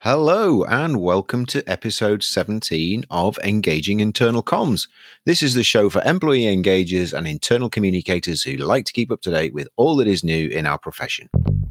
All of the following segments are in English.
Hello and welcome to episode 17 of Engaging Internal Comms. This is the show for employee engagers and internal communicators who like to keep up to date with all that is new in our profession.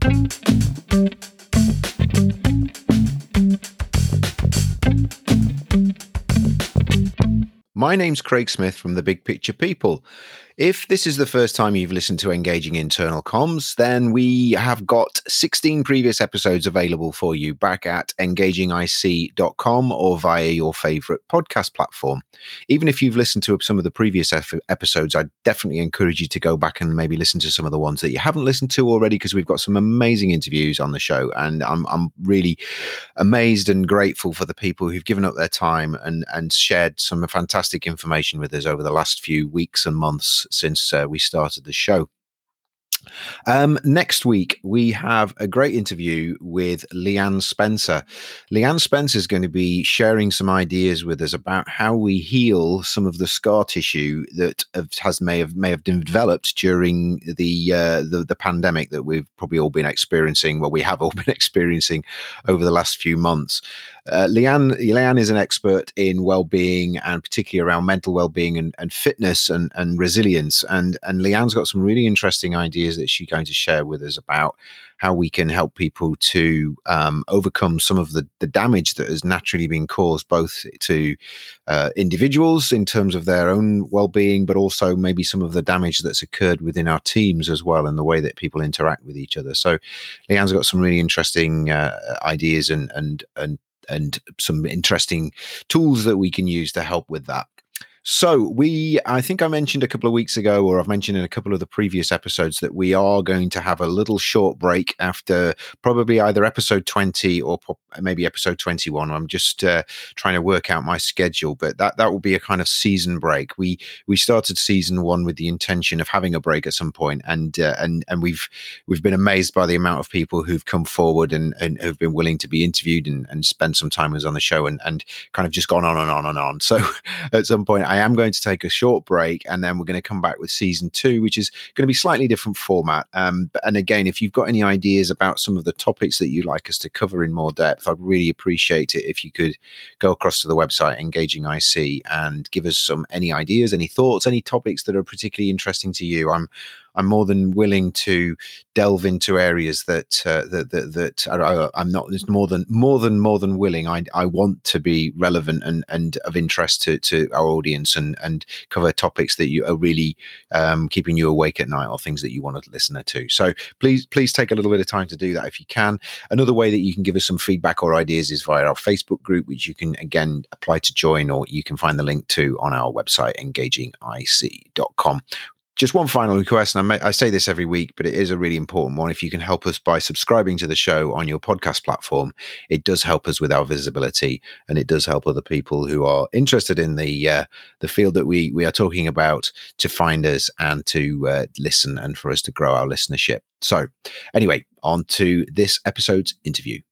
My name's Craig Smith from The Big Picture People. If this is the first time you've listened to Engaging Internal Comms, then we have got 16 previous episodes available for you back at engagingic.com or via your favorite podcast platform. Even if you've listened to some of the previous episodes, I definitely encourage you to go back and maybe listen to some of the ones that you haven't listened to already, because we've got some amazing interviews on the show. And I'm really amazed and grateful for the people who've given up their time and shared some fantastic information with us over the last few weeks and months since we started the show. Next week, we have a great interview with Leanne Spencer. Leanne Spencer is going to be sharing some ideas with us about how we heal some of the scar tissue that may have developed during the pandemic that we've probably all been experiencing. Well, we have all been experiencing over the last few months. Leanne is an expert in well-being, and particularly around mental well-being and fitness and resilience. And Leanne's got some really interesting ideas that she's going to share with us about how we can help people to overcome some of the damage that has naturally been caused both to individuals in terms of their own well-being, but also maybe some of the damage that's occurred within our teams as well, and the way that people interact with each other. So Leanne's got some really interesting ideas and some interesting tools that we can use to help with that. So I think I mentioned a couple of weeks ago, or I've mentioned in a couple of the previous episodes, that we are going to have a little short break after probably either episode 20 or maybe episode 21. I'm just trying to work out my schedule, but that will be a kind of season break. We started season 1 with the intention of having a break at some point, and we've been amazed by the amount of people who've come forward and have been willing to be interviewed and spend some time with us on the show, and kind of just gone on and on and on. So at some point, I am going to take a short break, and then we're going to come back with season 2, which is going to be slightly different format. And again, if you've got any ideas about some of the topics that you'd like us to cover in more depth, I'd really appreciate it if you could go across to the website Engaging IC and give us any ideas, any thoughts, any topics that are particularly interesting to you. I'm more than willing to delve into areas that I'm not. It's more than willing. I want to be relevant and of interest to our audience, and cover topics that you are really keeping you awake at night, or things that you want to listen to. So please take a little bit of time to do that if you can. Another way that you can give us some feedback or ideas is via our Facebook group, which you can again apply to join, or you can find the link to on our website engagingic.com. Just one final request, and I say this every week, but it is a really important one. If you can help us by subscribing to the show on your podcast platform, it does help us with our visibility, and it does help other people who are interested in the field that we are talking about to find us and to listen, and for us to grow our listenership. So anyway, on to this episode's interview.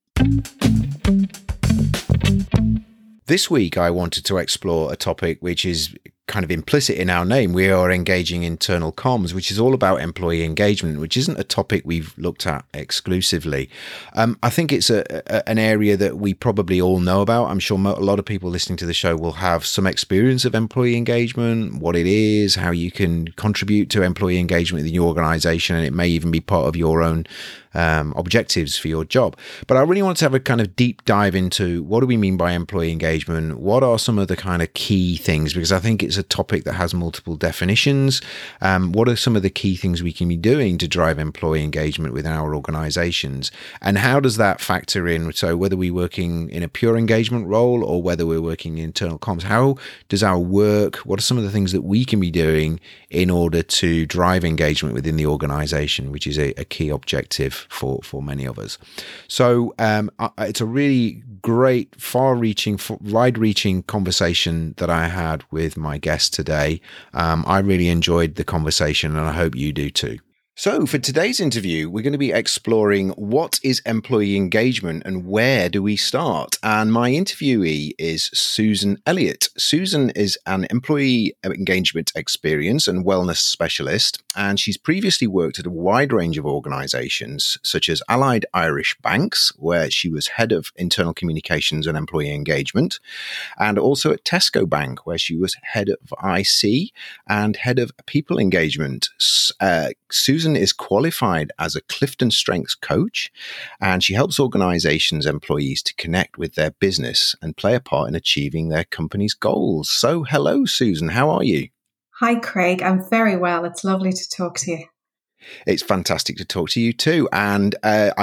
This week, I wanted to explore a topic which is kind of implicit in our name. We are Engaging Internal Comms, which is all about employee engagement, which isn't a topic we've looked at exclusively. I think it's an area that we probably all know about. I'm sure a lot of people listening to the show will have some experience of employee engagement, what it is, how you can contribute to employee engagement within your organization, and it may even be part of your own objectives for your job. But I really want to have a kind of deep dive into what do we mean by employee engagement? What are some of the kind of key things? Because I think it's a topic that has multiple definitions. What are some of the key things we can be doing to drive employee engagement within our organizations? And how does that factor in? So whether we're working in a pure engagement role or whether we're working in internal comms, how does our work, what are some of the things that we can be doing in order to drive engagement within the organization, which is a key objective for many of us. So it's a really great, far-reaching, wide-reaching conversation that I had with my guest today. I really enjoyed the conversation, and I hope you do too. So, for today's interview, we're going to be exploring what is employee engagement and where do we start. And my interviewee is Susan Elliott. Susan is an employee engagement experience and wellness specialist, and she's previously worked at a wide range of organizations, such as Allied Irish Banks, where she was head of internal communications and employee engagement, and also at Tesco Bank, where she was head of IC and head of people engagement. Susan is qualified as a Clifton Strengths coach, and she helps organizations' employees to connect with their business and play a part in achieving their company's goals. So, hello, Susan. How are you? Hi, Craig. I'm very well. It's lovely to talk to you. It's fantastic to talk to you too. And I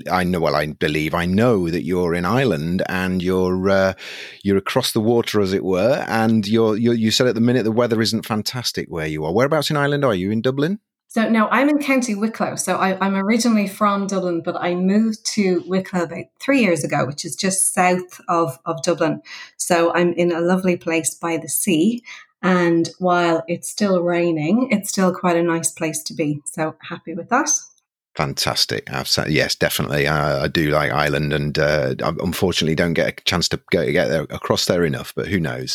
know that you're in Ireland and you're across the water, as it were. And you said at the minute the weather isn't fantastic where you are. Whereabouts in Ireland are you? In Dublin? So no, I'm in County Wicklow. So I'm originally from Dublin, but I moved to Wicklow about 3 years ago, which is just south of Dublin. So I'm in a lovely place by the sea. And while it's still raining, it's still quite a nice place to be. So happy with that. Fantastic. Yes, definitely. I do like Ireland, and I unfortunately don't get a chance to get there across there enough, but who knows?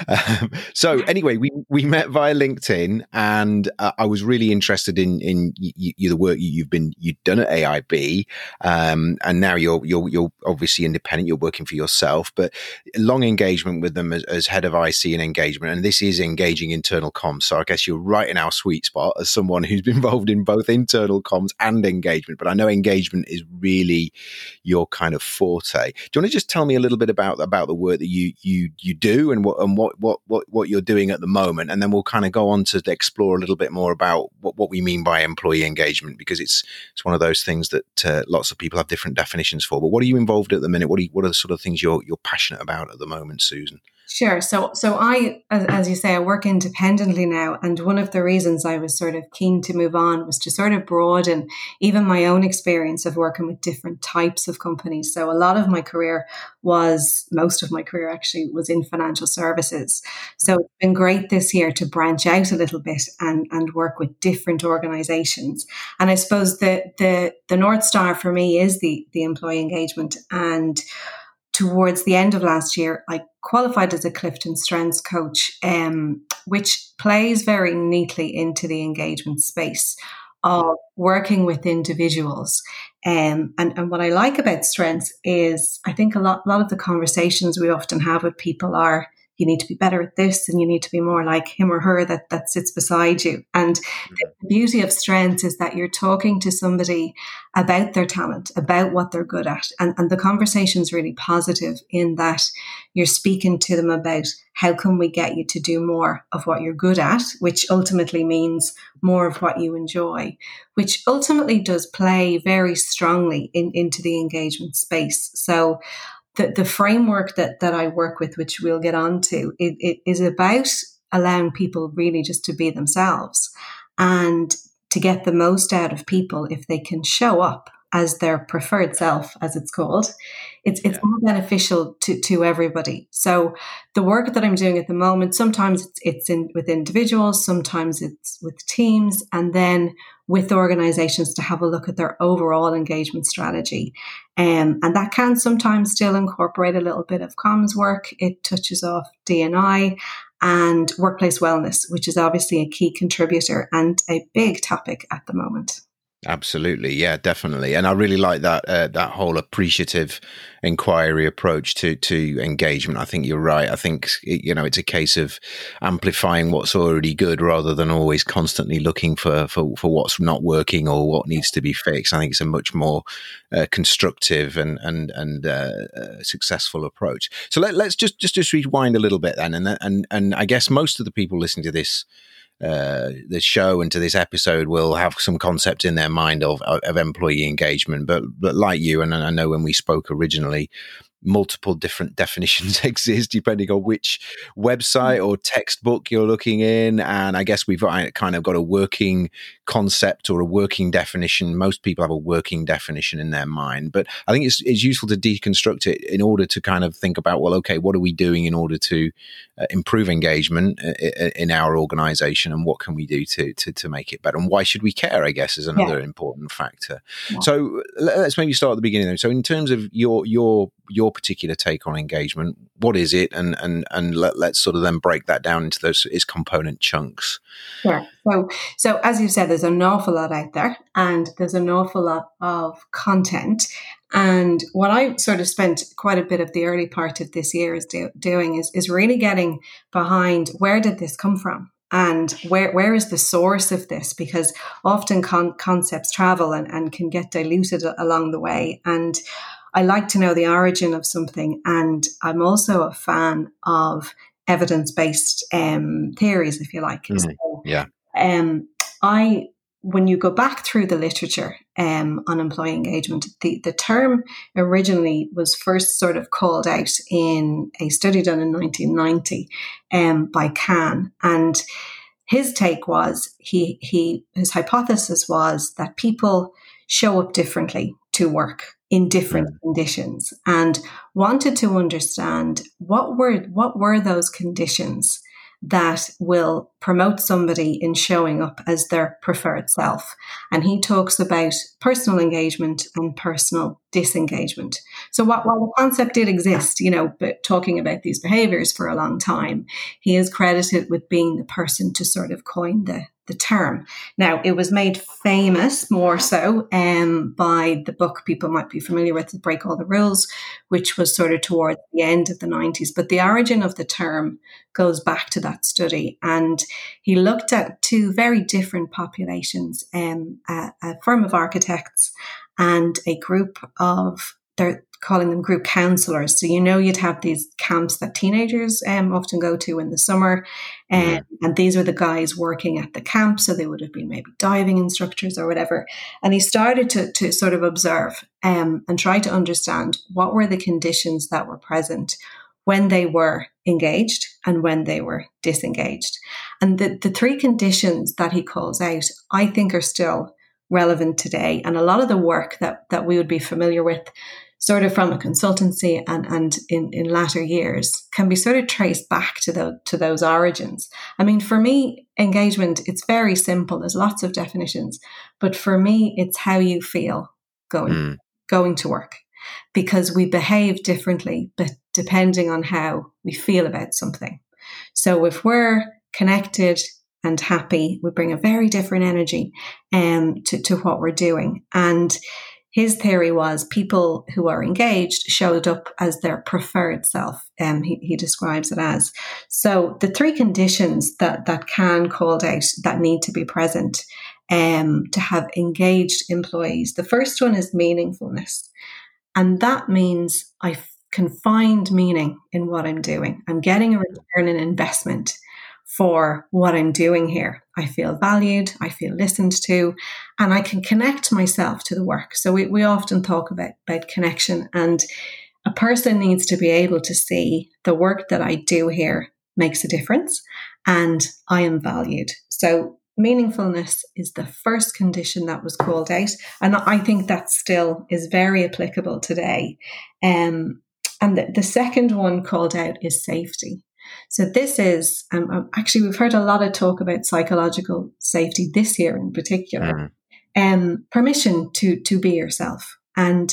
So anyway, we met via LinkedIn, and I was really interested in the work you've done at AIB, and now you're obviously independent. You're working for yourself, but long engagement with them as head of IC and engagement, and this is engaging internal comms. So I guess you're right in our sweet spot as someone who's been involved in both internal comms and engagement, but I know engagement is really your kind of forte. Do you want to just tell me a little bit about the work that you do and what you're doing at the moment, and then we'll kind of go on to explore a little bit more about what we mean by employee engagement, because it's one of those things that lots of people have different definitions for. But what are you involved at the minute? What are the sort of things you're passionate about at the moment, Susan? Sure. So I, as you say, I work independently now. And one of the reasons I was sort of keen to move on was to sort of broaden even my own experience of working with different types of companies. So most of my career actually was in financial services. So it's been great this year to branch out a little bit and work with different organizations. And I suppose the North Star for me is the employee engagement. And towards the end of last year, I qualified as a Clifton Strengths coach, which plays very neatly into the engagement space of working with individuals. And what I like about strengths is I think a lot of the conversations we often have with people are, you need to be better at this and you need to be more like him or her that sits beside you. And the beauty of strengths is that you're talking to somebody about their talent, about what they're good at. And the conversation's really positive in that you're speaking to them about how can we get you to do more of what you're good at, which ultimately means more of what you enjoy, which ultimately does play very strongly into the engagement space. So the framework that I work with, which we'll get onto, it is about allowing people really just to be themselves and to get the most out of people if they can show up as their preferred self, as it's called. It's more beneficial to everybody. So the work that I'm doing at the moment, sometimes it's with individuals, sometimes it's with teams, and then with organizations to have a look at their overall engagement strategy. And that can sometimes still incorporate a little bit of comms work. It touches off D&I and workplace wellness, which is obviously a key contributor and a big topic at the moment. Absolutely. Yeah, definitely. And I really like that that whole appreciative inquiry approach to engagement. I think you're right. I think, it's a case of amplifying what's already good rather than always constantly looking for what's not working or what needs to be fixed. I think it's a much more constructive and successful approach. So let's just rewind a little bit then. And I guess most of the people listening to this show and to this episode will have some concept in their mind of employee engagement, but like you, and I know when we spoke originally, multiple different definitions exist depending on which website or textbook you're looking in. And I guess we've kind of got a working concept or a working definition. Most people have a working definition in their mind, but I think it's useful to deconstruct it in order to kind of think about, well, okay, what are we doing in order to improve engagement in our organization, and what can we do to make it better, and why should we care, I guess, is another important factor. So let's maybe start at the beginning though. So in terms of your particular take on engagement, what is it, and let's sort of then break that down into its component chunks. Sure. So as you've said, there's an awful lot out there, and there's an awful lot of content. And what I sort of spent quite a bit of the early part of this year doing is really getting behind, where did this come from? And where is the source of this? Because often concepts travel and can get diluted along the way. And I like to know the origin of something. And I'm also a fan of evidence-based theories, if you like. When you go back through the literature on employee engagement, the term originally was first sort of called out in a study done in 1990 by Kahn. And his take was, his hypothesis was that people show up differently to work in different conditions, and wanted to understand what were those conditions that will promote somebody in showing up as their preferred self. And he talks about personal engagement and personal disengagement. So while the concept did exist, but talking about these behaviors for a long time, he is credited with being the person to sort of coin the term. Now, it was made famous more so by the book people might be familiar with, Break All the Rules, which was sort of towards the end of the 90s. But the origin of the term goes back to that study. And he looked at two very different populations, a firm of architects and a group of, they're calling them group counselors. So, you'd have these camps that teenagers often go to in the summer. And these were the guys working at the camp. So they would have been maybe diving instructors or whatever. And he started to sort of observe and try to understand what were the conditions that were present when they were engaged and when they were disengaged. And the three conditions that he calls out, I think, are still relevant today. And a lot of the work that we would be familiar with sort of from a consultancy and in latter years can be sort of traced back to those origins. I mean, for me, engagement, it's very simple. There's lots of definitions, but for me, it's how you feel going to work, because we behave differently, but depending on how we feel about something. So if we're connected and happy, we bring a very different energy to what we're doing. And his theory was people who are engaged showed up as their preferred self. He describes it as. So the three conditions that Kahn called out that need to be present to have engaged employees. The first one is meaningfulness. And that means I can find meaning in what I'm doing. I'm getting a return on investment for what I'm doing here. I feel valued, I feel listened to, and I can connect myself to the work. So we often talk about connection, and a person needs to be able to see the work that I do here makes a difference and I am valued. So meaningfulness is the first condition that was called out. And I think that still is very applicable today. And the second one called out is safety. So this is, actually, we've heard a lot of talk about psychological safety this year in particular. Permission to be yourself, and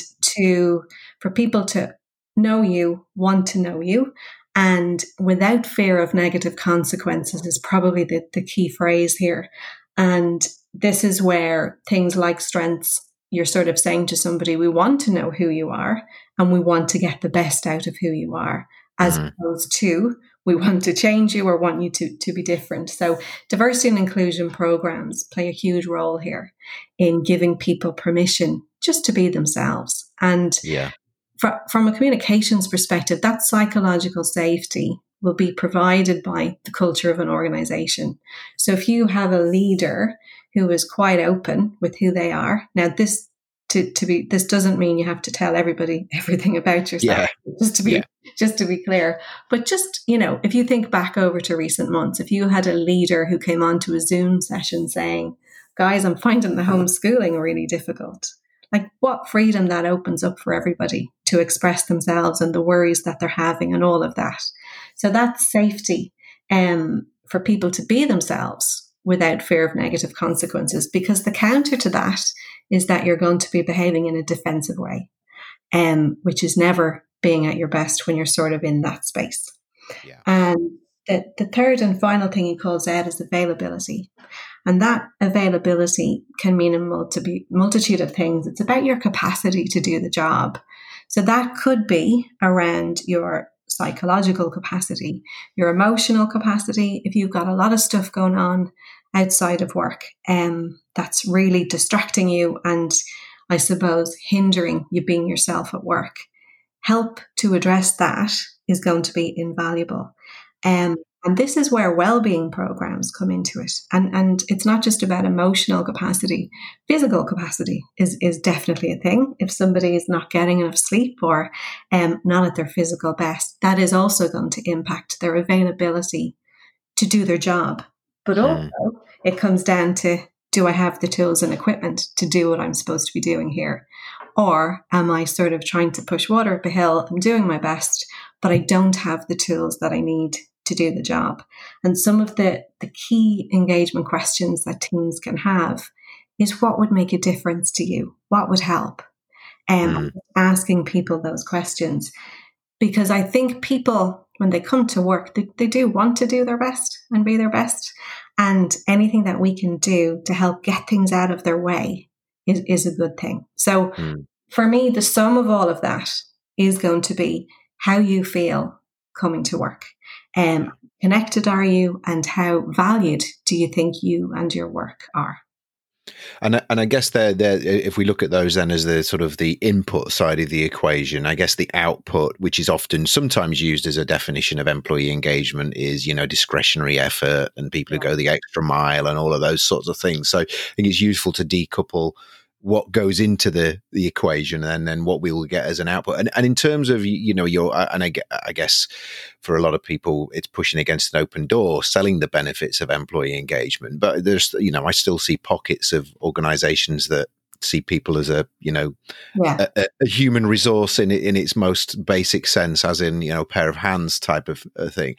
for people to know you, want to know you, and without fear of negative consequences is probably the key phrase here. And this is where things like strengths, you're sort of saying to somebody, we want to know who you are and we want to get the best out of who you are, as opposed to we want to change you or want you to be different. So diversity and inclusion programs play a huge role here in giving people permission just to be themselves. And from a communications perspective, that psychological safety will be provided by the culture of an organization. So if you have a leader who is quite open with who they are, now this to be, this doesn't mean you have to tell everybody everything about yourself, Yeah. just to be Yeah. just to be clear. But just, you know, if you think back over to recent months, if you had a leader who came onto a Zoom session saying, guys, I'm finding the homeschooling really difficult, like what freedom that opens up for everybody to express themselves and the worries that they're having and all of that. So that's safety for people to be themselves without fear of negative consequences, because the counter to that is that you're going to be behaving in a defensive way, which is never being at your best when you're sort of in that space. Yeah. And the third and final thing he calls out is availability. And that availability can mean a multitude of things. It's about your capacity to do the job. So that could be around your psychological capacity, your emotional capacity. If you've got a lot of stuff going on outside of work, that's really distracting you and I suppose hindering you being yourself at work, help to address that is going to be invaluable. And this is where well-being programs come into it. And it's not just about emotional capacity. Physical capacity is definitely a thing. If somebody is not getting enough sleep or not at their physical best, that is also going to impact their availability to do their job. But also it comes down to, do I have the tools and equipment to do what I'm supposed to be doing here? Or am I sort of trying to push water up a hill? I'm doing my best, but I don't have the tools that I need to do the job. And some of the key engagement questions that teams can have is, what would make a difference to you? What would help? Asking people those questions. Because I think people, when they come to work, they do want to do their best and be their best. And anything that we can do to help get things out of their way is a good thing. So for me, the sum of all of that is going to be how you feel coming to work. Connected are you, and how valued do you think you and your work are? And I guess there, if we look at those then as the sort of the input side of the equation, I guess the output, which is often sometimes used as a definition of employee engagement, is, you know, discretionary effort and people who go the extra mile and all of those sorts of things. So I think it's useful to decouple what goes into the equation and then what we will get as an output. And in terms of, you know, I guess for a lot of people, it's pushing against an open door, selling the benefits of employee engagement. But there's, you know, I still see pockets of organizations that see people as a, you know, a human resource in its most basic sense, as in, you know, a pair of hands type of thing.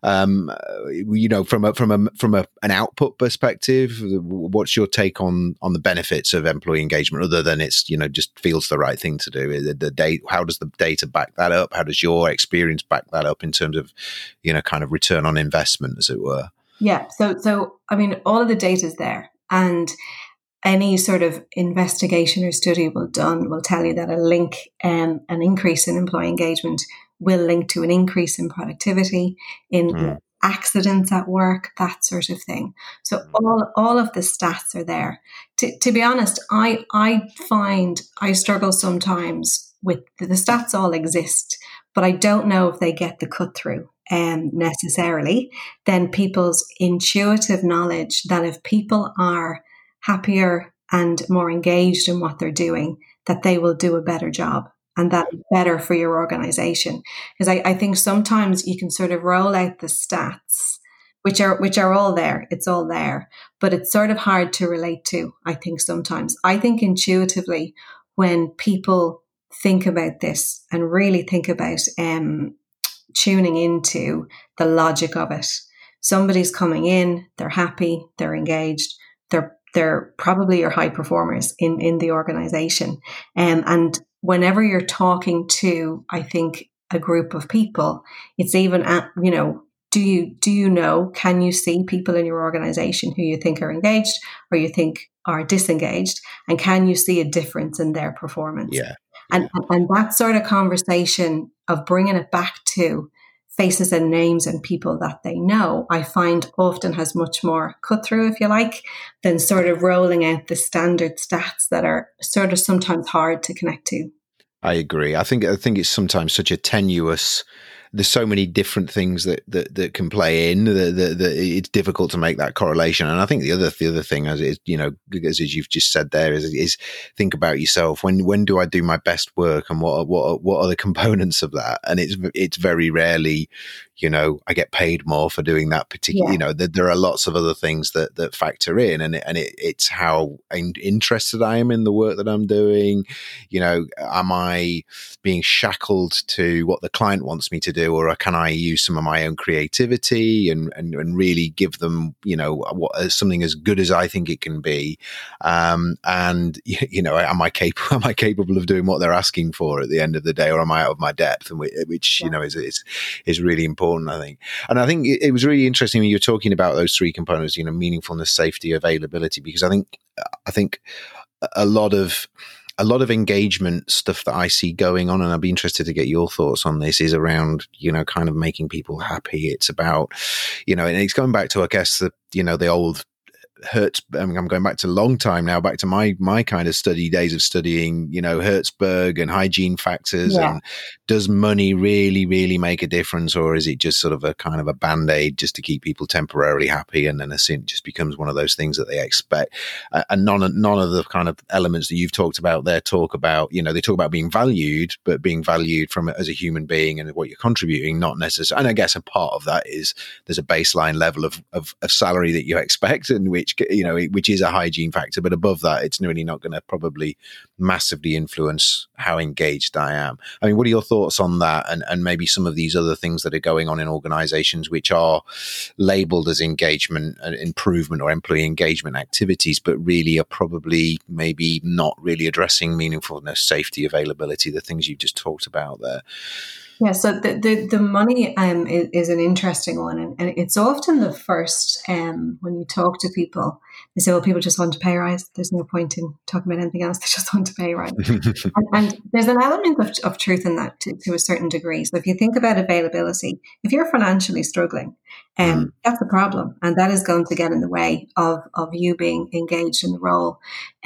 You know, from an output perspective, what's your take on the benefits of employee engagement, other than it's, you know, just feels the right thing to do? How does the data back that up? How does your experience back that up in terms of, you know, kind of return on investment, as it were? Yeah. So I mean, all of the data is there, and any sort of investigation or study will tell you that an increase in employee engagement will link to an increase in productivity, in accidents at work, that sort of thing. So all of the stats are there. To be honest, I find I struggle sometimes with the stats all exist, but I don't know if they get the cut through necessarily. Then people's intuitive knowledge that if people are happier and more engaged in what they're doing, that they will do a better job, and that is better for your organization. Because I think sometimes you can sort of roll out the stats, which are all there. It's all there, but it's sort of hard to relate to, I think sometimes. I think intuitively, when people think about this and really think about tuning into the logic of it, somebody's coming in, they're happy, they're engaged, they're probably your high performers in the organization. And whenever you're talking to, I think, a group of people, it's even at, you know, do you know, can you see people in your organization who you think are engaged or you think are disengaged? And can you see a difference in their performance? Yeah. And that sort of conversation of bringing it back to faces and names and people that they know, I find often has much more cut through, if you like, than sort of rolling out the standard stats that are sort of sometimes hard to connect to. I agree. I think it's sometimes such a tenuous there's so many different things that can play in that it's difficult to make that correlation. And I think the other thing, as is, as you've just said there, is think about yourself. When do I do my best work, and what are the components of that? And it's very rarely, I get paid more for doing that particular. There are lots of other things that factor in, and it's how interested I am in the work that I'm doing. Am I being shackled to what the client wants me to do, or can I use some of my own creativity and really give them, something as good as I think it can be? And am I capable of doing what they're asking for at the end of the day, or am I out of my depth? And which is really important, I think. And I think it was really interesting when you were talking about those three components, meaningfulness, safety, availability, because I think a lot of engagement stuff that I see going on, and I'd be interested to get your thoughts on this, is around, kind of making people happy. It's about, and it's going back to, I guess, the old Hertz. I mean, I'm going back to a long time now, back to my kind of days of studying, Hertzberg and hygiene factors. And does money really, really make a difference, or is it just sort of a kind of a band-aid just to keep people temporarily happy? And then it just becomes one of those things that they expect. And none of the kind of elements that you've talked about there talk about, they talk about being valued, but being valued from as a human being and what you're contributing, not necessarily. And I guess a part of that is there's a baseline level of salary that you expect, and which is a hygiene factor, but above that, it's really not going to probably massively influence how engaged I am. I mean, what are your thoughts on that, and maybe some of these other things that are going on in organizations which are labeled as engagement and improvement or employee engagement activities, but really are probably maybe not really addressing meaningfulness, safety, availability, the things you've just talked about there? Yeah, so the money is an interesting one, and it's often the first when you talk to people, they say, well, people just want to pay a rise. There's no point in talking about anything else. They just want to pay a rise. and there's an element of truth in that to a certain degree. So if you think about availability, if you're financially struggling, that's a problem, and that is going to get in the way of you being engaged in the role.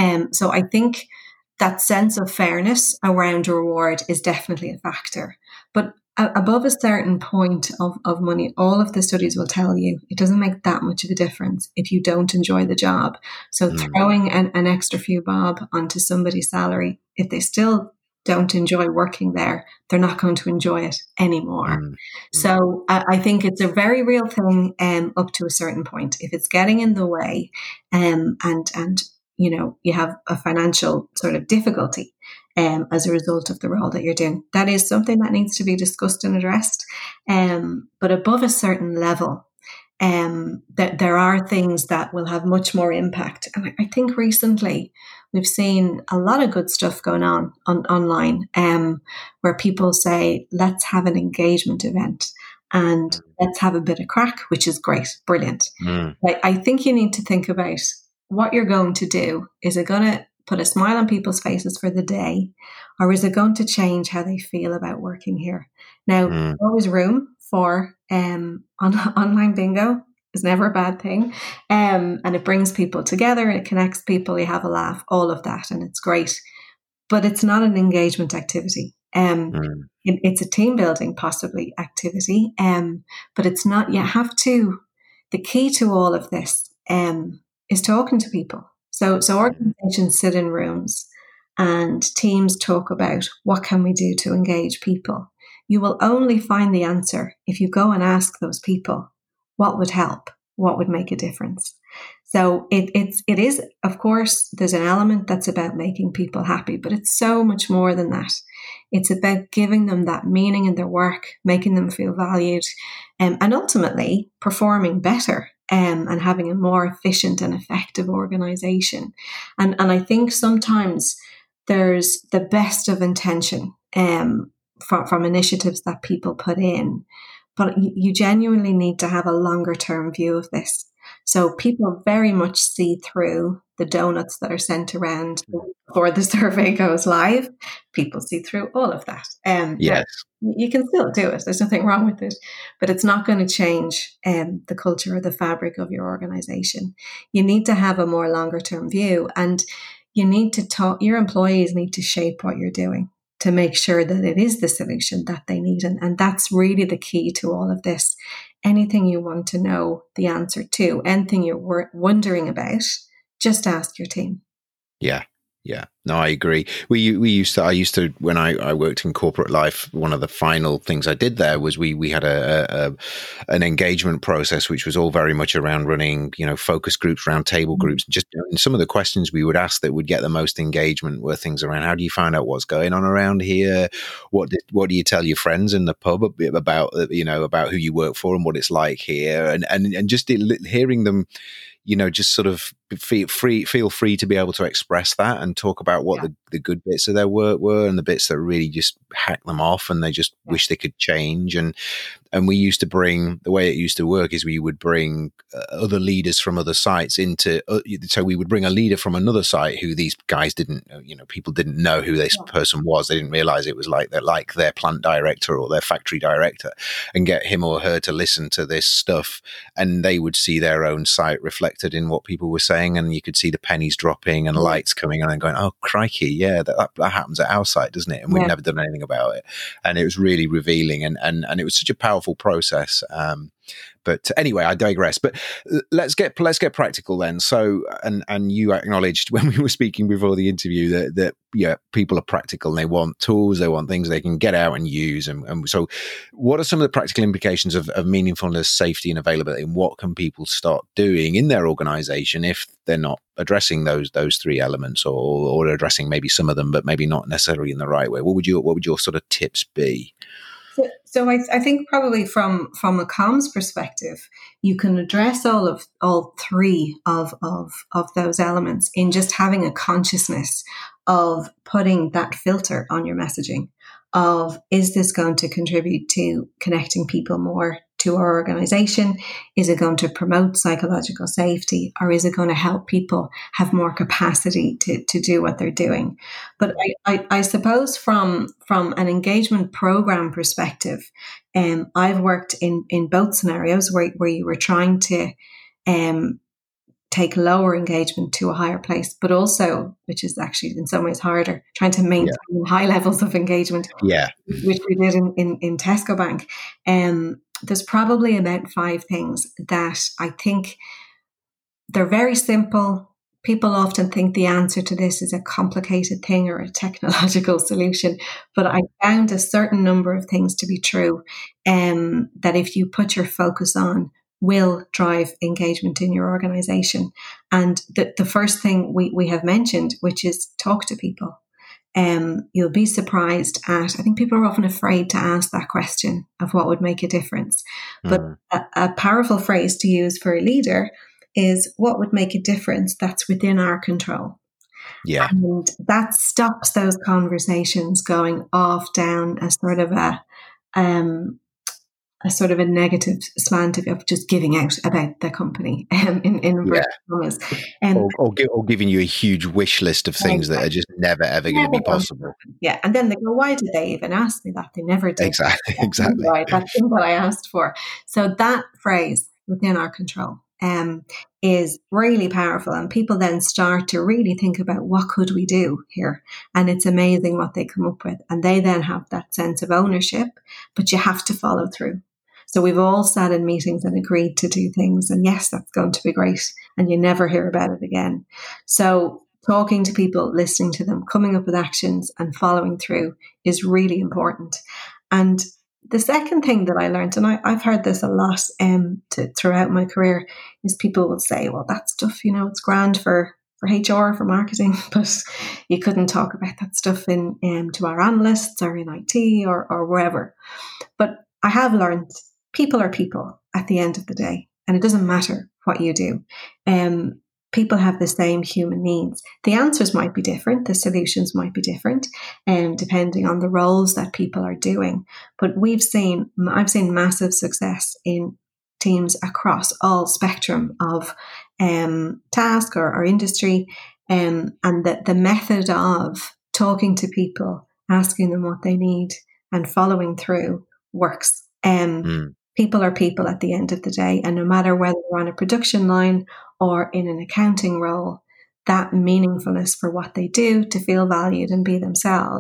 So I think that sense of fairness around reward is definitely a factor. But above a certain point of money, all of the studies will tell you it doesn't make that much of a difference if you don't enjoy the job. So throwing an extra few bob onto somebody's salary, if they still don't enjoy working there, they're not going to enjoy it anymore. So I think it's a very real thing up to a certain point. If it's getting in the way and you have a financial sort of difficulty as a result of the role that you're doing, that is something that needs to be discussed and addressed. But above a certain level, that there are things that will have much more impact. And I think recently we've seen a lot of good stuff going on online, where people say, let's have an engagement event and let's have a bit of crack, which is great, brilliant. I think you need to think about what you're going to do. Is it going to put a smile on people's faces for the day, or is it going to change how they feel about working here? Now, there's always room for online bingo. Is never a bad thing. And it brings people together, it connects people, you have a laugh, all of that, and it's great. But it's not an engagement activity. It's a team building, possibly, activity. But it's not, the key to all of this is talking to people. So organizations sit in rooms and teams talk about what can we do to engage people. You will only find the answer if you go and ask those people what would help, what would make a difference. So it is, of course, there's an element that's about making people happy, but it's so much more than that. It's about giving them that meaning in their work, making them feel valued, and ultimately performing better. And having a more efficient and effective organization. And I think sometimes there's the best of intention from initiatives that people put in, but you genuinely need to have a longer term view of this. So people very much see through the donuts that are sent around before the survey goes live. People see through all of that. Yes. You can still do it. There's nothing wrong with it, but it's not going to change the culture or the fabric of your organization. You need to have a more longer term view, and you need to talk. Your employees need to shape what you're doing. to make sure that it is the solution that they need. And that's really the key to all of this. Anything you want to know the answer to, anything you're wondering about, just ask your team. Yeah. Yeah, no, I agree. I used to, when I worked in corporate life, one of the final things I did there was we had an engagement process, which was all very much around running, focus groups, round table groups. Just some of the questions we would ask that would get the most engagement were things around, how do you find out what's going on around here? What do you tell your friends in the pub about, about who you work for and what it's like here? And just hearing them, just sort of feel free to be able to express that and talk about what the good bits of their work were and the bits that really just hack them off and they just wish they could change. And we used to bring, the way it used to work is we would bring other leaders from other sites into, so we would bring a leader from another site who these guys didn't, people didn't know who this person was. They didn't realize it was like their plant director or their factory director, and get him or her to listen to this stuff. And they would see their own site reflected in what people were saying. And you could see the pennies dropping and lights coming on and going, oh, crikey. Yeah, that happens at our site, doesn't it? And we've never done anything about it. And it was really revealing and it was such a powerful process. But anyway, I digress. But let's get practical then. So, and you acknowledged when we were speaking before the interview that people are practical and they want tools, they want things they can get out and use. And so, what are some of the practical implications of meaningfulness, safety, and availability? And what can people start doing in their organization if they're not addressing those three elements, or addressing maybe some of them, but maybe not necessarily in the right way? What would your sort of tips be? So I think probably from a comms perspective, you can address all three of those elements in just having a consciousness of putting that filter on your messaging of, is this going to contribute to connecting people more to our organization? Is it going to promote psychological safety, or is it going to help people have more capacity to do what they're doing? But I suppose from an engagement program perspective, I've worked in both scenarios where you were trying to take lower engagement to a higher place, but also, which is actually in some ways harder, trying to maintain high levels of engagement, which we did in Tesco Bank. There's probably about 5 things that I think they're very simple. People often think the answer to this is a complicated thing or a technological solution, but I found a certain number of things to be true, that if you put your focus on, will drive engagement in your organization. And the first thing we have mentioned, which is talk to people. You'll be surprised at, I think people are often afraid to ask that question of what would make a difference. But a powerful phrase to use for a leader is, what would make a difference that's within our control. Yeah. And that stops those conversations going off down a sort of a negative slant of just giving out about the company in inverted commas. Or giving you a huge wish list of things that are just never, ever going to be possible. Yeah. And then they go, why did they even ask me that? They never did. Exactly. Right. That's what I asked for. So that phrase, within our control, is really powerful. And people then start to really think about, what could we do here? And it's amazing what they come up with. And they then have that sense of ownership, but you have to follow through. So we've all sat in meetings and agreed to do things. And yes, that's going to be great. And you never hear about it again. So talking to people, listening to them, coming up with actions and following through is really important. And the second thing that I learned, and I've heard this a lot throughout my career, is people will say, well, that stuff, it's grand for HR, for marketing, but you couldn't talk about that stuff to our analysts or in IT or wherever. But I have learned, people are people at the end of the day, and it doesn't matter what you do. People have the same human needs. The answers might be different, the solutions might be different, depending on the roles that people are doing. But I've seen massive success in teams across all spectrum of task or industry, and the method of talking to people, asking them what they need, and following through works. People are people at the end of the day, and no matter whether they're on a production line or in an accounting role, that meaningfulness for what they do, to feel valued and be themselves,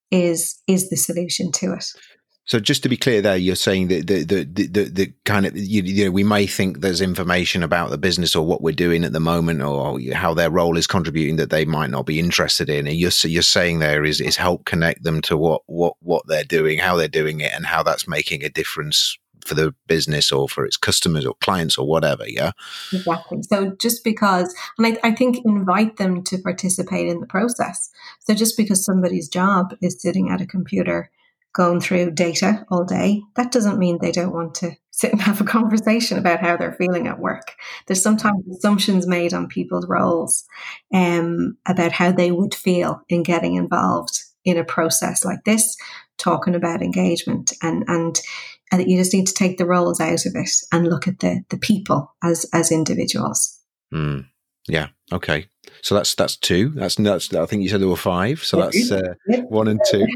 is the solution to it. So just to be clear there, you're saying that the kind of, you know, we may think there's information about the business or what we're doing at the moment or how their role is contributing that they might not be interested in. And you're saying there is help connect them to what they're doing, how they're doing it, and how that's making a difference for the business or for its customers or clients or whatever. Yeah. Exactly. So just because, and I think invite them to participate in the process. So just because somebody's job is sitting at a computer going through data all day, that doesn't mean they don't want to sit and have a conversation about how they're feeling at work. There's sometimes assumptions made on people's roles about how they would feel in getting involved in a process like this, talking about engagement, and you just need to take the roles out of it and look at the people as individuals. Yeah. Okay. So that's two. That's I think you said there were five. So that's 1 and 2.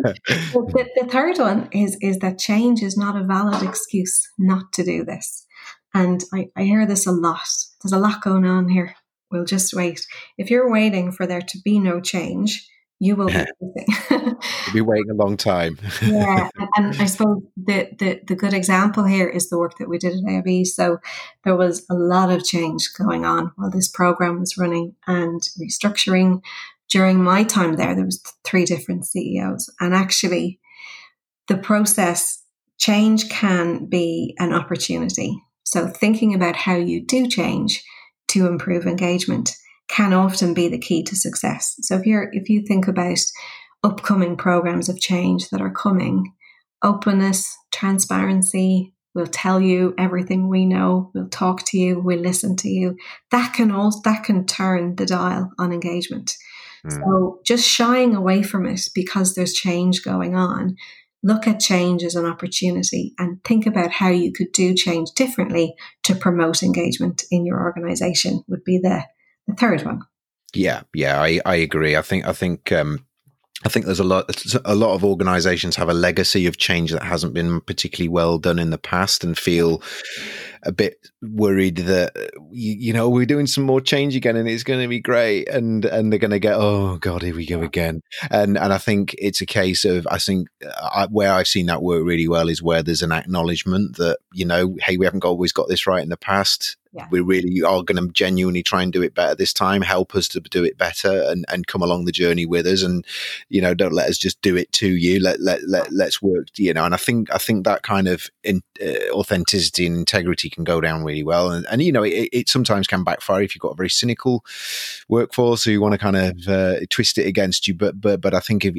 The third one is that change is not a valid excuse not to do this. And I hear this a lot. There's a lot going on here. We'll just wait. If you're waiting for there to be no change, you will be waiting. You'll be waiting a long time. Yeah, and I suppose the good example here is the work that we did at AIB. So there was a lot of change going on while this program was running and restructuring. During my time there was 3 different CEOs, and actually the process change can be an opportunity. So thinking about how you do change to improve engagement can often be the key to success. So if you think about upcoming programs of change that are coming, openness, transparency, we'll tell you everything we know, we'll talk to you, we'll listen to you. That can turn the dial on engagement. So just shying away from it because there's change going on, look at change as an opportunity and think about how you could do change differently to promote engagement in your organization would be the third one. Yeah, I agree. I think there's a lot of organizations have a legacy of change that hasn't been particularly well done in the past and feel a bit worried that, you know, we're doing some more change again and it's going to be great. And they're going to get, oh God, here we go again. And I think it's a case of, where I've seen that work really well is where there's an acknowledgement that, you know, hey, we haven't always got this right in the past. Yeah. We really are going to genuinely try and do it better this time. Help us to do it better and come along the journey with us. And, you know, don't let us just do it to you. Let's work, you know, and I think that kind of authenticity and integrity can go down really well. And you know, it sometimes can backfire if you've got a very cynical workforce who want to kind of twist it against you. But I think if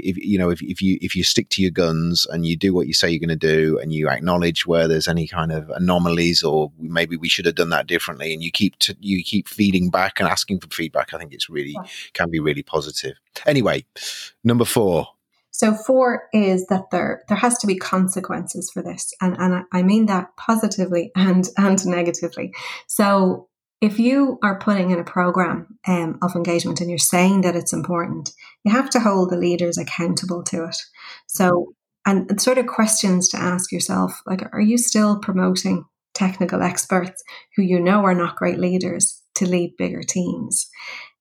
you stick to your guns and you do what you say you're going to do and you acknowledge where there's any kind of anomalies or maybe we should have done that differently, and you keep feeding back and asking for feedback, I think it's really can be really positive. Anyway, number 4. So 4 is that there has to be consequences for this. And I mean that positively and negatively. So if you are putting in a program of engagement and you're saying that it's important, you have to hold the leaders accountable to it. So, and sort of questions to ask yourself, like, are you still promoting technical experts who you know are not great leaders to lead bigger teams?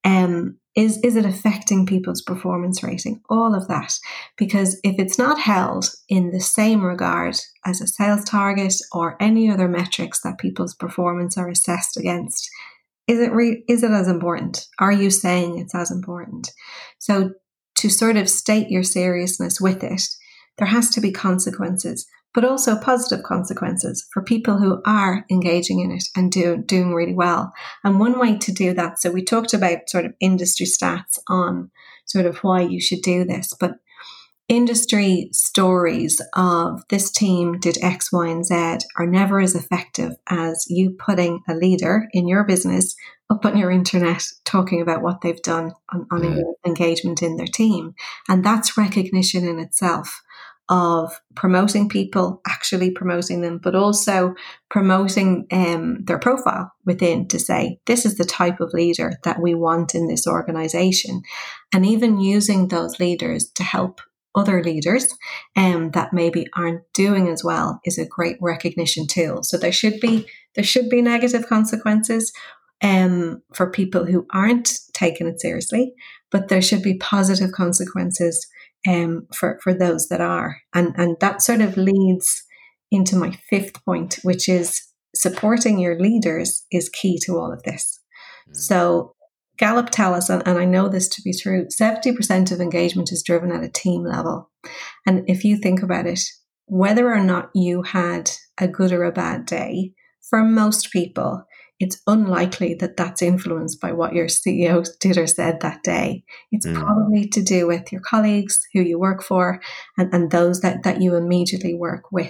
Is it affecting people's performance rating? All of that. Because if it's not held in the same regard as a sales target or any other metrics that people's performance are assessed against, is it as important? Are you saying it's as important? So to sort of state your seriousness with it, there has to be consequences, but also positive consequences for people who are engaging in it and doing really well. And one way to do that, so we talked about sort of industry stats on sort of why you should do this, but industry stories of this team did X, Y, and Z are never as effective as you putting a leader in your business up on your internet talking about what they've done on engagement in their team. And that's recognition in itself of promoting people, actually promoting them, but also promoting their profile within to say, this is the type of leader that we want in this organization. And even using those leaders to help other leaders that maybe aren't doing as well is a great recognition tool. So there should be negative consequences for people who aren't taking it seriously, but there should be positive consequences for those that are. And that sort of leads into my fifth point, which is supporting your leaders is key to all of this. So Gallup tell us, and I know this to be true, 70% of engagement is driven at a team level. And if you think about it, whether or not you had a good or a bad day, for most people, it's unlikely that that's influenced by what your CEO did or said that day. It's probably to do with your colleagues, who you work for, and those that you immediately work with.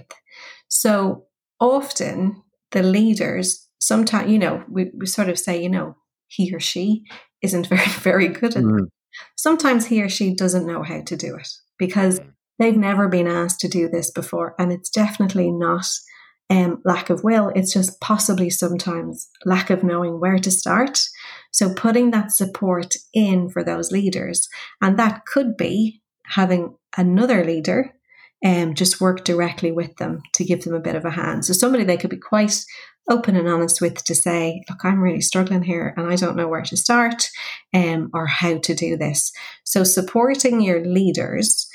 So often the leaders, sometimes, we sort of say, he or she isn't very, very good at it. Sometimes he or she doesn't know how to do it because they've never been asked to do this before. And it's definitely not lack of will. It's just possibly sometimes lack of knowing where to start. So putting that support in for those leaders, and that could be having another leader just work directly with them to give them a bit of a hand. So somebody they could be quite open and honest with to say, look, I'm really struggling here and I don't know where to start or how to do this. So supporting your leaders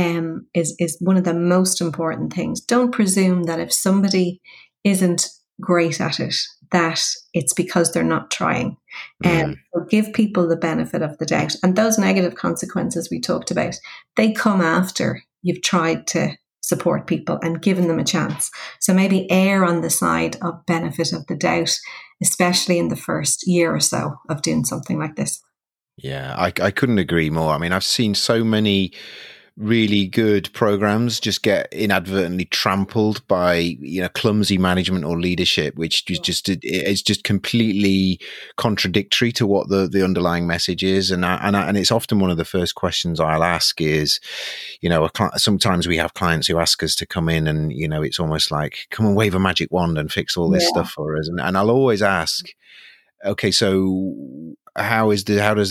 is one of the most important things. Don't presume that if somebody isn't great at it, that it's because they're not trying. So give people the benefit of the doubt. And those negative consequences we talked about, they come after you've tried to support people and given them a chance. So maybe err on the side of benefit of the doubt, especially in the first year or so of doing something like this. Yeah, I couldn't agree more. I mean, I've seen so many really good programs just get inadvertently trampled by clumsy management or leadership, which is just completely contradictory to what the underlying message is. And it's often one of the first questions I'll ask is, sometimes we have clients who ask us to come in and it's almost like, come and wave a magic wand and fix all this stuff for us, and I'll always ask, okay, so how does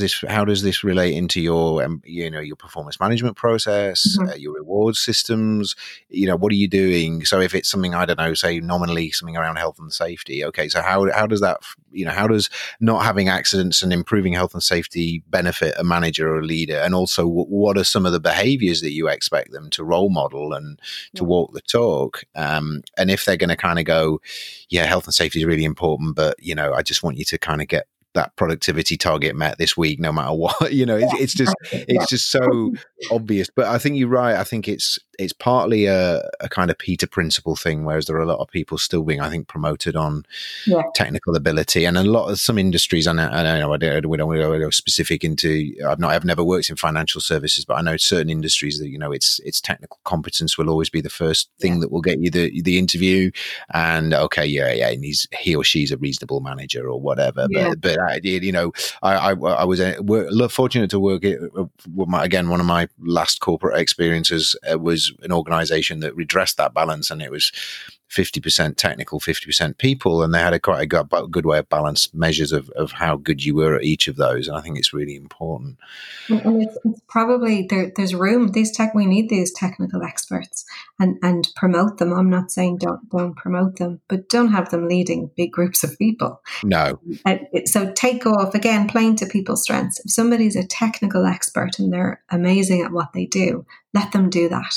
this relate into your your performance management process, your reward systems? What are you doing? So if it's something, I don't know, say nominally something around health and safety, okay, so how does that, how does not having accidents and improving health and safety benefit a manager or a leader? And also, what are some of the behaviors that you expect them to role model and to walk the talk? And if they're going to kind of go, yeah, health and safety is really important, but I just want you to kind of get that productivity target met this week, no matter what. It's just so obvious. But I think you're right. I think it's partly a kind of Peter principle thing, whereas there are a lot of people still being, I think, promoted on technical ability, and a lot of some industries. We don't want to go specific into. I've never worked in financial services, but I know certain industries that it's technical competence will always be the first thing that will get you the interview. And okay, and he or she's a reasonable manager or whatever. But I did, I was fortunate to work at, one of my last corporate experiences was an organization that redressed that balance, and it was 50% technical, 50% people, and they had quite a good way of balanced measures of how good you were at each of those, and I think it's really important. And it's probably there's room. We need these technical experts and promote them. I'm not saying don't promote them, but don't have them leading big groups of people. No. So take off, again, playing to people's strengths. If somebody's a technical expert and they're amazing at what they do, let them do that.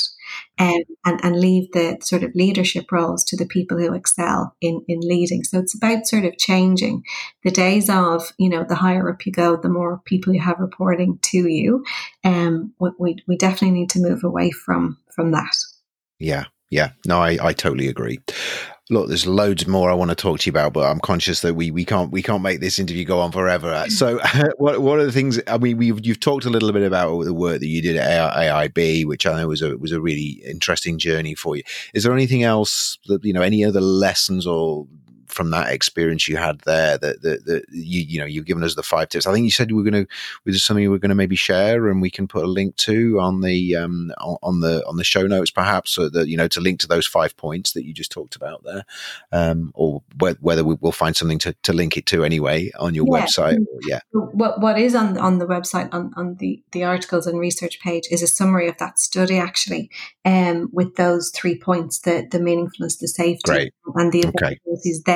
And leave the sort of leadership roles to the people who excel in leading. So it's about sort of changing the days of, the higher up you go, the more people you have reporting to you. We definitely need to move away from that. Yeah. No, I totally agree. Look, there's loads more I want to talk to you about, but I'm conscious that we can't make this interview go on forever. So, what are the things? I mean, you've talked a little bit about the work that you did at AIB, which I know was a really interesting journey for you. Is there anything else that any other lessons or from that experience you had there that you've given us the 5 tips? I think you said was something you were going to maybe share, and we can put a link to on the on the show notes, perhaps, so that to link to those 5 points that you just talked about there, or whether we'll find something to link it to anyway on your website. What is on the website on the articles and research page is a summary of that study, actually, with those 3 points: the meaningfulness, the safety, and the availabilities there.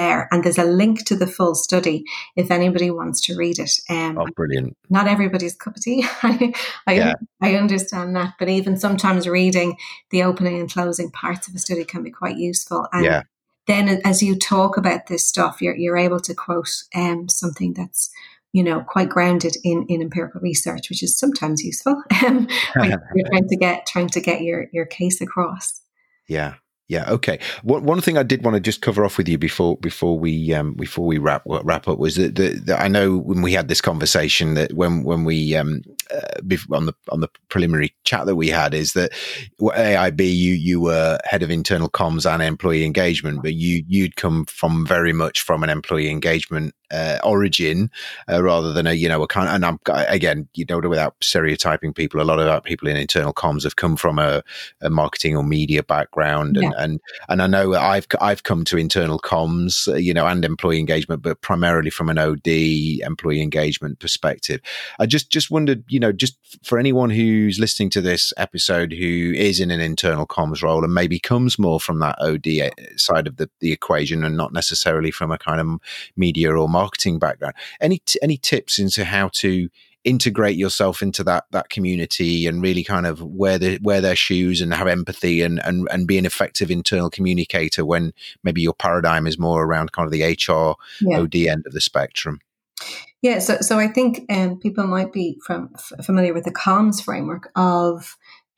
there. And there's a link to the full study if anybody wants to read it. Oh, brilliant. Not everybody's cup of tea. I understand that. But even sometimes reading the opening and closing parts of a study can be quite useful. And then as you talk about this stuff, you're able to quote something that's, quite grounded in empirical research, which is sometimes useful. When you're trying to get your case across. Yeah. Yeah. Okay. One thing I did want to just cover off with you before we wrap up was that I know when we had this conversation that when we on the preliminary chat that we had is that AIB you were head of internal comms and employee engagement, but you'd come from very much from an employee engagement origin rather than a kind of, and I'm again, without stereotyping people, a lot of our people in internal comms have come from a marketing or media background, and I know I've come to internal comms, and employee engagement, but primarily from an OD employee engagement perspective. I just wondered, just for anyone who's listening to this episode who is in an internal comms role and maybe comes more from that OD side of the equation and not necessarily from a kind of media or marketing background, any tips into how to integrate yourself into that community and really kind of wear their shoes and have empathy and be an effective internal communicator when maybe your paradigm is more around kind of the HR OD end of the spectrum? Yeah, so I think people might be familiar with the comms framework of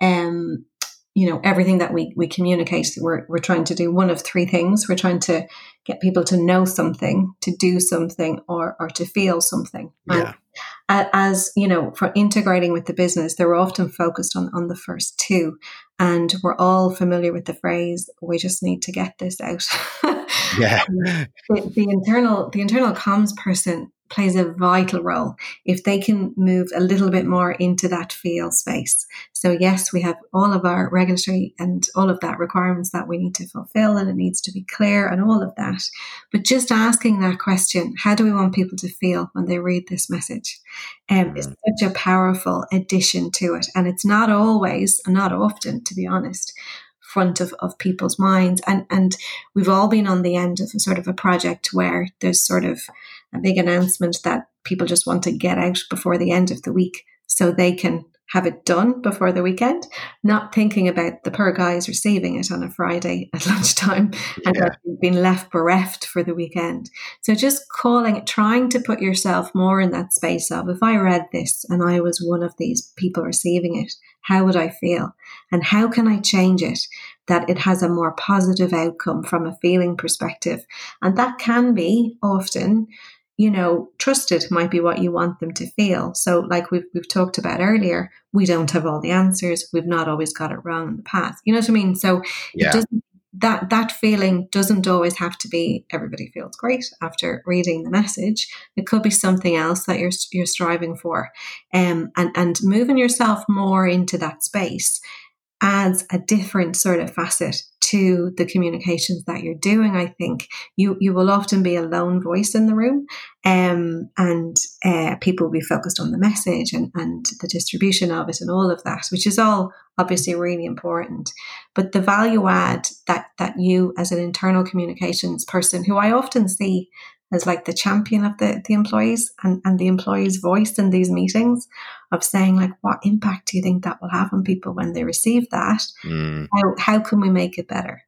everything that we communicate. We're trying to do one of three things. We're trying to get people to know something, to do something, or to feel something. Yeah. As for integrating with the business, they're often focused on the first two, and we're all familiar with the phrase, "We just need to get this out." Yeah. The internal comms person plays a vital role if they can move a little bit more into that feel space. So yes, we have all of our regulatory and all of that requirements that we need to fulfill, and it needs to be clear and all of that. But just asking that question, how do we want people to feel when they read this message? Is such a powerful addition to it. And it's not always, and not often, to be honest, front of people's minds. And we've all been on the end of a sort of a project where there's sort of a big announcement that people just want to get out before the end of the week so they can have it done before the weekend, not thinking about the poor guys receiving it on a Friday at lunchtime and being left bereft for the weekend. So just trying to put yourself more in that space of, if I read this and I was one of these people receiving it, how would I feel? And how can I change it that it has a more positive outcome from a feeling perspective? And that can be often, trusted might be what you want them to feel. So like we've talked about earlier, we don't have all the answers. We've not always got it wrong in the past. You know what I mean? So it doesn't, that feeling doesn't always have to be everybody feels great after reading the message. It could be something else that you're striving for. And moving yourself more into that space adds a different sort of facet to the communications that you're doing. I think you will often be a lone voice in the room, and people will be focused on the message and the distribution of it and all of that, which is all obviously really important. But the value add that you as an internal communications person, who I often see as like the champion of the employees and the employees' voice in these meetings, of saying like, what impact do you think that will have on people when they receive that? How can we make it better?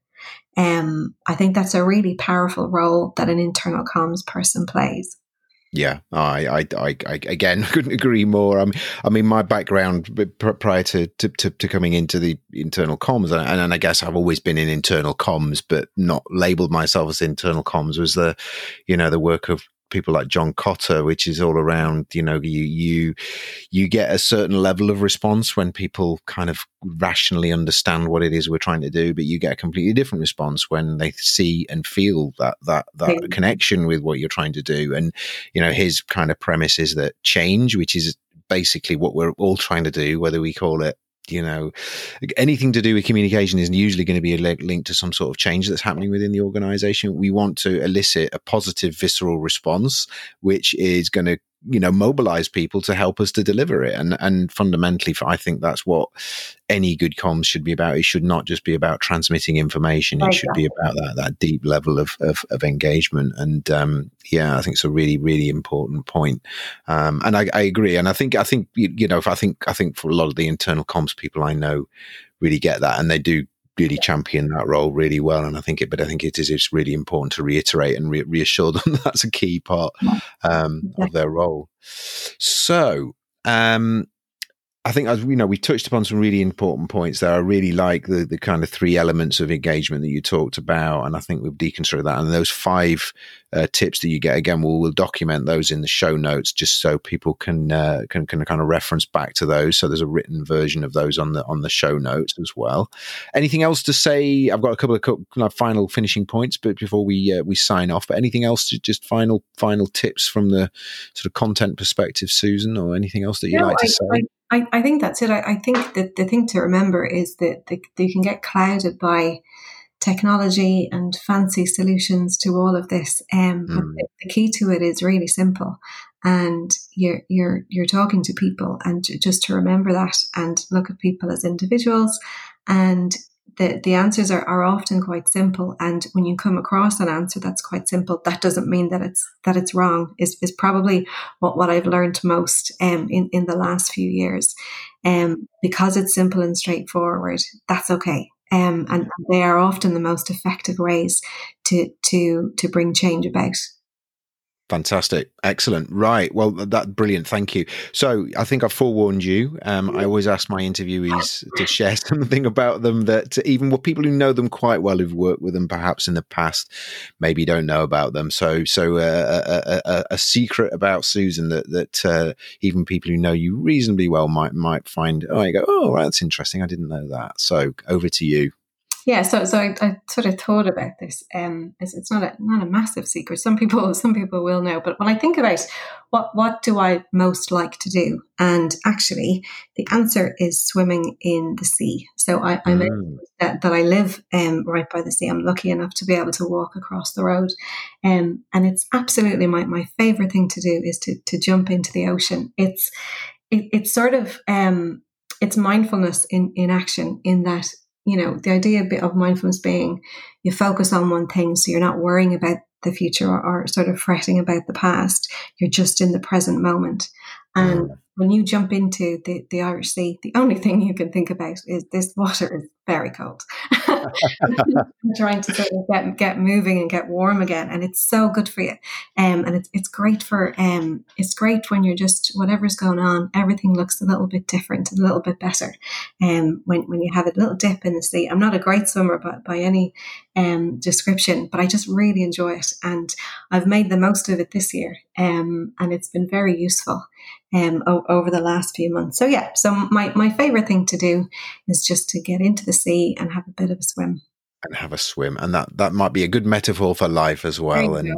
I think that's a really powerful role that an internal comms person plays. Yeah, I again couldn't agree more. I mean, my background prior to coming into the internal comms, and I guess I've always been in internal comms, but not labelled myself as internal comms, was the work of people like John Cotter, which is all around, you get a certain level of response when people kind of rationally understand what it is we're trying to do, but you get a completely different response when they see and feel that connection with what you're trying to do. And, his kind of premise is that change, which is basically what we're all trying to do, whether we call it, anything to do with communication is usually going to be linked to some sort of change that's happening within the organization. We want to elicit a positive visceral response, which is going to mobilize people to help us to deliver it. And fundamentally, I think that's what any good comms should be about. It should not just be about transmitting information. It should be about that deep level of engagement. And I think it's a really, really important point. And I agree. And I think I think for a lot of the internal comms people I know really get that, and they do really champion that role really well. And I think it's really important to reiterate and reassure them that's a key part of their role. So I think, as we touched upon some really important points there. I really like the kind of 3 elements of engagement that you talked about, and I think we've deconstructed that. And those 5 tips that you get, again, we'll document those in the show notes just so people can kind of reference back to those. So there's a written version of those on the show notes as well. Anything else to say? I've got a couple of final finishing points, but before we sign off, but anything else? Just final tips from the sort of content perspective, Susan, or anything else that you'd like to say? I think that's it. I think that the thing to remember is that you can get clouded by technology and fancy solutions to all of this. But the key to it is really simple. And you're talking to people, and just to remember that and look at people as individuals. And the answers are often quite simple. And when you come across an answer that's quite simple, that doesn't mean that it's wrong, is probably what I've learned most in the last few years. Because it's simple and straightforward, that's okay. And they are often the most effective ways to bring change about. Fantastic. Excellent. Right. Well, that's brilliant. Thank you. So I think I've forewarned you. I always ask my interviewees to share something about them that even what people who know them quite well, who've worked with them perhaps in the past, maybe don't know about them. So a secret about Susan that even people who know you reasonably well might find, right, that's interesting. I didn't know that. So over to you. Yeah, so I sort of thought about this. It's not a massive secret. Some people will know, but when I think about what do I most like to do, and actually the answer is swimming in the sea. So I mentioned that I live right by the sea. I'm lucky enough to be able to walk across the road, and it's absolutely my favorite thing to do is to jump into the ocean. It's sort of it's mindfulness in action, in that. The idea of mindfulness being you focus on one thing, so you're not worrying about the future or sort of fretting about the past. You're just in the present moment. And when you jump into the Irish Sea, the only thing you can think about is this water is very cold. I'm trying to sort of get moving and get warm again, and it's so good for you. And it's great for it's great when you're just, whatever's going on, everything looks a little bit different and a little bit better. When you have a little dip in the sea. I'm not a great swimmer by any description, but I just really enjoy it, and I've made the most of it this year. And it's been very useful over the last few months. So yeah, so my favorite thing to do is just to get into the sea and have a bit of a swim. And that might be a good metaphor for life as well. And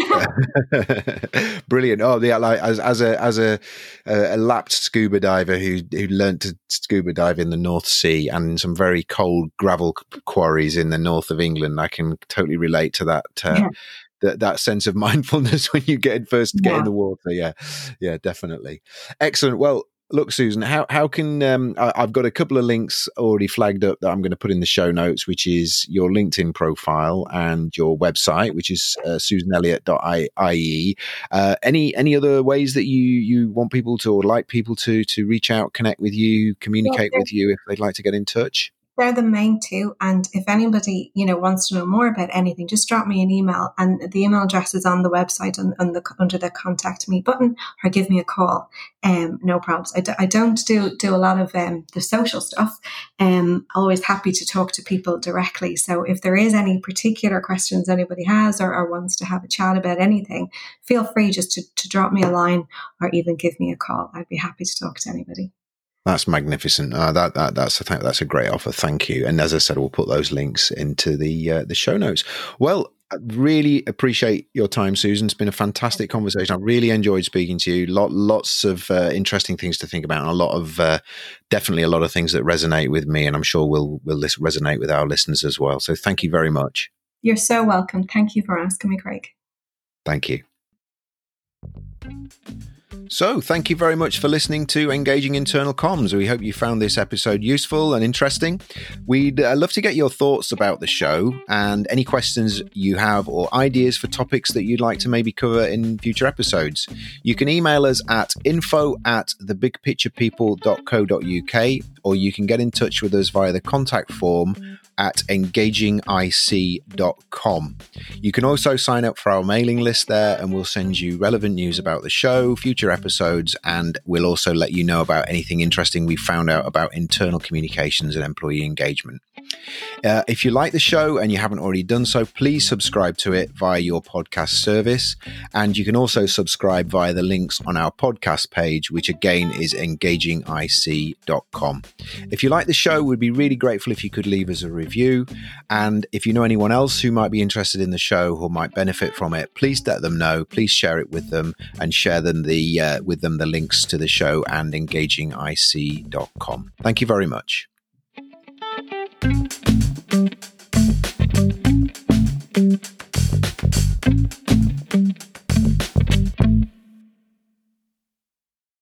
brilliant. Oh, yeah, like as a lapped scuba diver who learned to scuba dive in the North Sea and in some very cold gravel quarries in the north of England, I can totally relate to that. That sense of mindfulness when you get in the water. Yeah, definitely. Excellent. Well, look, Susan, how can I've got a couple of links already flagged up that I'm going to put in the show notes, which is your LinkedIn profile and your website, which is susanelliott.ie. Any other ways that you want people to, or like people to reach out, connect with you, communicate with you if they'd like to get in touch? They're the main two. And if anybody, wants to know more about anything, just drop me an email, and the email address is on the website under the contact me button, or give me a call. No problems. I don't do a lot of the social stuff. Always happy to talk to people directly. So if there is any particular questions anybody has or wants to have a chat about anything, feel free just to drop me a line or even give me a call. I'd be happy to talk to anybody. That's magnificent. That's a great offer. Thank you. And as I said, we'll put those links into the show notes. Well, I really appreciate your time, Susan. It's been a fantastic conversation. I really enjoyed speaking to you. Lots of interesting things to think about, and definitely a lot of things that resonate with me, and I'm sure will resonate with our listeners as well. So thank you very much. You're so welcome. Thank you for asking me, Craig. Thank you. So, thank you very much for listening to Engaging Internal Comms. We hope you found this episode useful and interesting. We'd love to get your thoughts about the show and any questions you have or ideas for topics that you'd like to maybe cover in future episodes. You can email us at info@thebigpicturepeople.co.uk, or you can get in touch with us via the contact form at engagingic.com. You can also sign up for our mailing list there, and we'll send you relevant news about the show, future episodes, and we'll also let you know about anything interesting we found out about internal communications and employee engagement. If you like the show and you haven't already done so, please subscribe to it via your podcast service. And you can also subscribe via the links on our podcast page, which again is engagingic.com. If you like the show, we'd be really grateful if you could leave us a review. And if you know anyone else who might be interested in the show or might benefit from it, please let them know. Please share it with them and share them with them the links to the show and engagingic.com. Thank you very much.